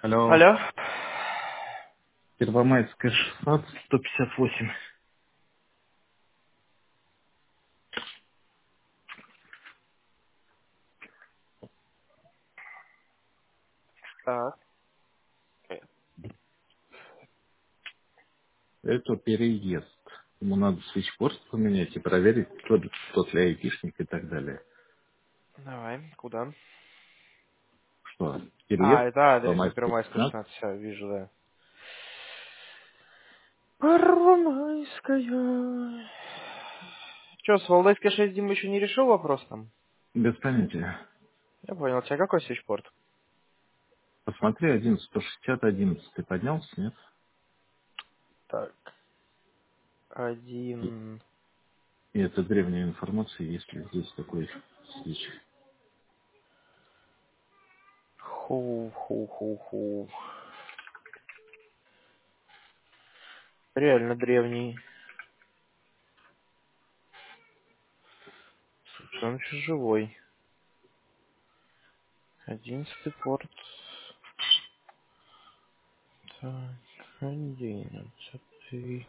Алло. Алло. Первомайская 16, 158. Так. Это переезд. Ему надо свитчборд поменять и проверить, тот ли айтишник и так далее. Давай, куда? Что, А, переезд? это адрес на Первомайская Первомайскую 16? 16, все, вижу, да. Первомайская. Че, с Валдайской 6 Дима еще не решил вопрос там? Без понятия. Я понял, у тебя какой свечпорт? Посмотри, 11, 160, 11. Ты поднялся, нет? Так, И, один. и это древняя информация, есть ли здесь такой свич. Ху-ху-ху-ху. Реально древний. Слушай, он еще живой. 11 порт. Так, 11.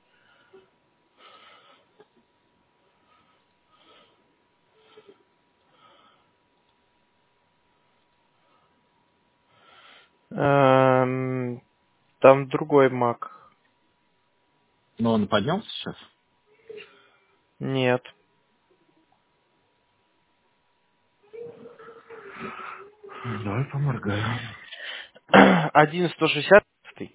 Там другой маг. Но он поднялся сейчас? Нет. Давай поморгаю. 1.160.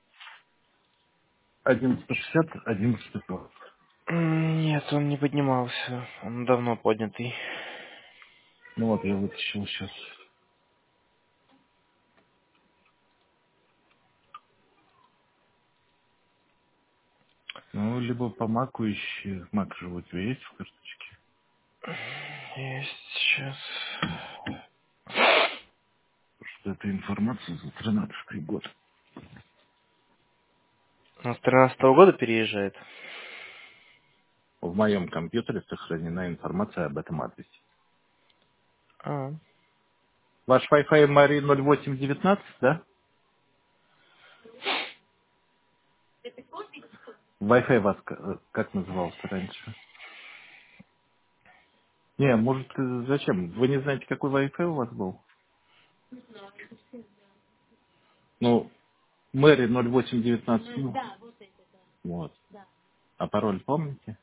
11, 160, 11 порт. Нет, он не поднимался. Он давно поднятый. Ну вот, я вытащил сейчас. Ну, либо по маку ищи. Мак же у тебя есть в карточке? Есть сейчас. Потому что это информация за 13-й год. Он с 13 года переезжает. В моем компьютере сохранена информация об этом адресе. А, Ваш Wi-Fi Мари 0819, да? Wi-Fi вас как назывался раньше? Не, может, зачем? Вы не знаете, какой Wi-Fi у вас был? Ну, Мэри 0819. Ну, вот. А пароль помните?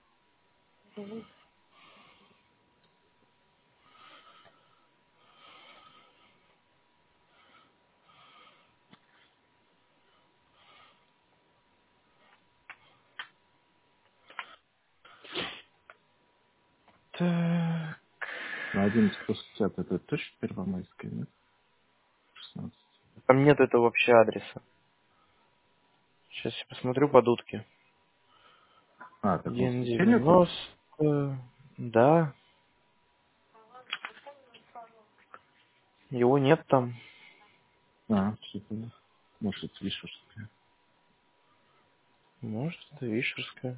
так. На 1160 это точно Первомайская, нет? 16. Там нет этого вообще адреса. Сейчас я посмотрю по дудке. А, такого свеча нету? 1.90. Да, его нет там. А, что-то, может, это Вишерская. Может, это Вишерская.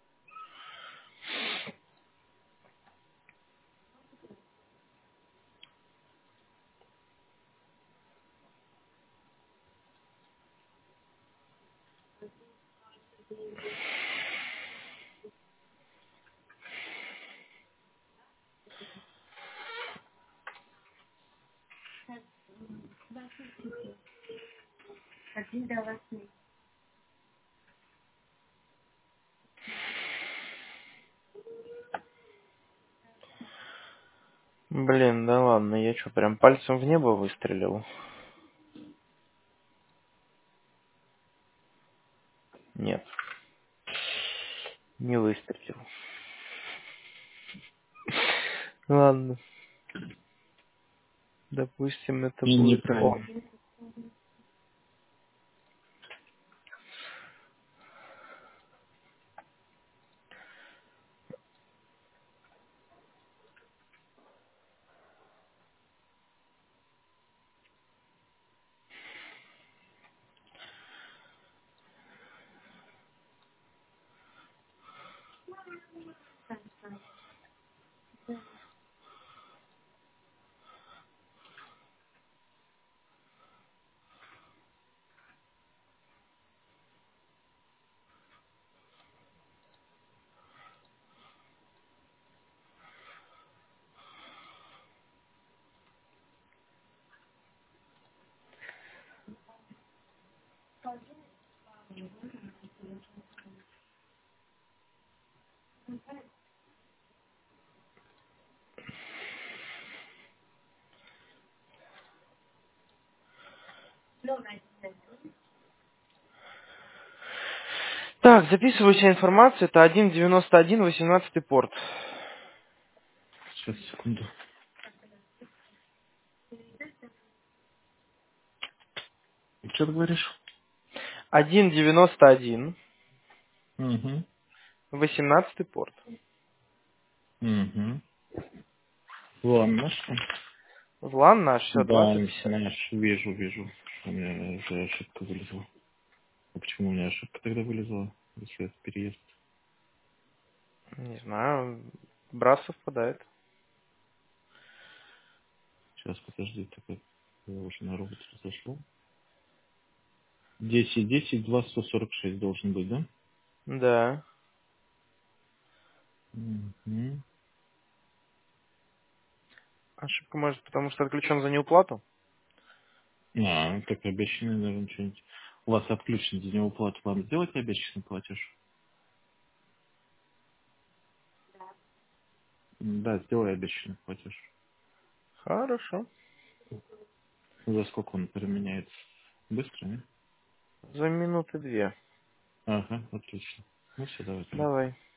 Блин, да ладно, я что, прям пальцем в небо выстрелил? Нет, не выстрелил. Ладно, допустим, это И будет он. неправильно. Так, записываю вся информацию. Это 191 18 порт. Сейчас, секунду. Что ты говоришь? 191 Угу. 18 порт. Угу. Ладно, что? Влан наш, все, Да, 2050. знаешь, вижу, что у меня уже ошибка вылезла. А почему у меня ошибка тогда вылезла, если это переезд? Не знаю, брас совпадает. Сейчас, подожди, так как я уже на робот разошел. 10, 2, 146 должен быть, да? Да. Угу. Ошибка может, потому что отключен за неуплату? Так обещанный, наверное, что-нибудь. У вас отключен за него плату. Вам сделать обещанный платеж? Да, сделай обещанный платеж. Хорошо. За сколько он применяется? Быстро, не? За минуты 2. Ага, отлично. Ну все, давай тогда. Давай.